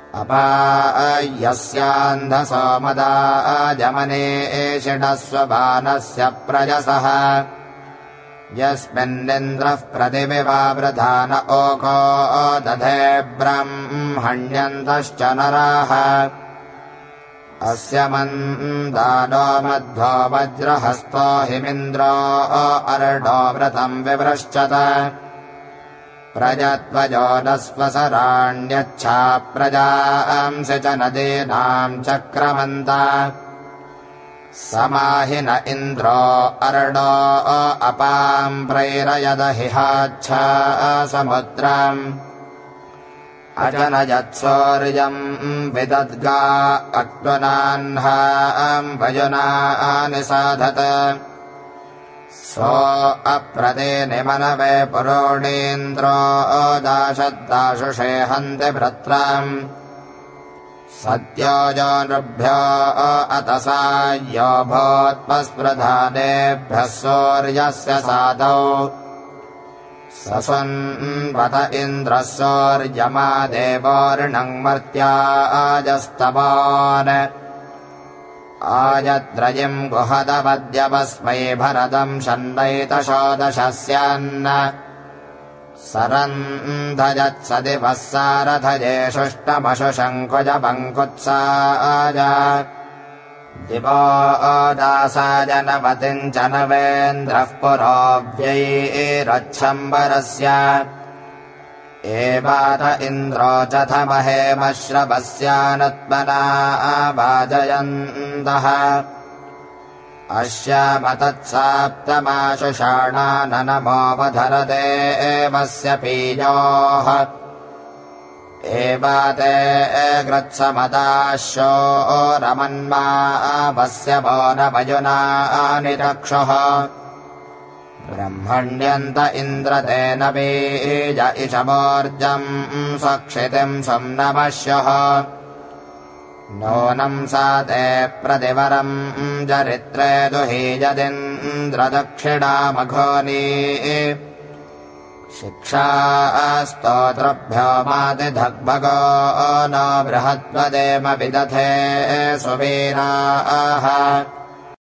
अपायस्यान्धसोमदाजमने षिडस्वबानस्य प्रजसः यस्मिन्निन्द्रः प्रतिविवावृधान ओको दधे ब्रह्मण्यन्तश्च नराः अस्य मन्दानो मध्वो वज्रहस्तो हिमिन्द्रो अर्णो व्रतं विवृश्चत प्रजत्वजो नस्वसराण्यच्छा प्रजांसि च नदीनां चक्रमन्त समाहि न इन्द्रो अर्णो अपां प्रैरयदहिहाच्छा समुद्रम् अजनयत्सौर्यं विदद्गा अक्त्वनाह्नां वयुनानि साधत सो अप्रदेनि मनवे पुरोणीन्द्रो दाशद्दाशुषे हन्ति भ्रत्रम् सत्यो जो नृभ्यो अतसा यो भूत्वस्पृधानेभ्यः सूर्यस्य साधौ ससुन्वत इन्द्रः सूर्यमादेवोर्णं मर्त्याजस्तवान् आयद्रयिं गुहदवद्यवस्मै भरदं षण्डैतशोदशस्यान्न सरन्धयत्सदिवः सारथजेषुष्टमशुशङ्कुजपङ्कुत्साय दिवो दासायनवतिम् च नवेन्द्रः पुरोऽव्यैरच्छम्बरस्य एवात इन्द्रो चथमहेमश्रवस्यानुत्मना वाजयन्तः अश्यामतत्साप्तमाशुषाणाननमोऽवधर देवस्य पीयोः एवाते गृत्समदाशो रमन्मावस्य वो न वयुनानि रक्षुः ब्रह्मण्यन्त इन्द्र तेन बीज इषमोर्जम् स्वक्षितिम् संनमश्युः नूनं सा ते प्रतिवरम् जरित्रे दुहीयदिन्द्रदक्षिणामघोनी शिक्षा स्तोत्रभ्यो मातिधग्भगो न बृहत्वदेम विदथे सुवीराः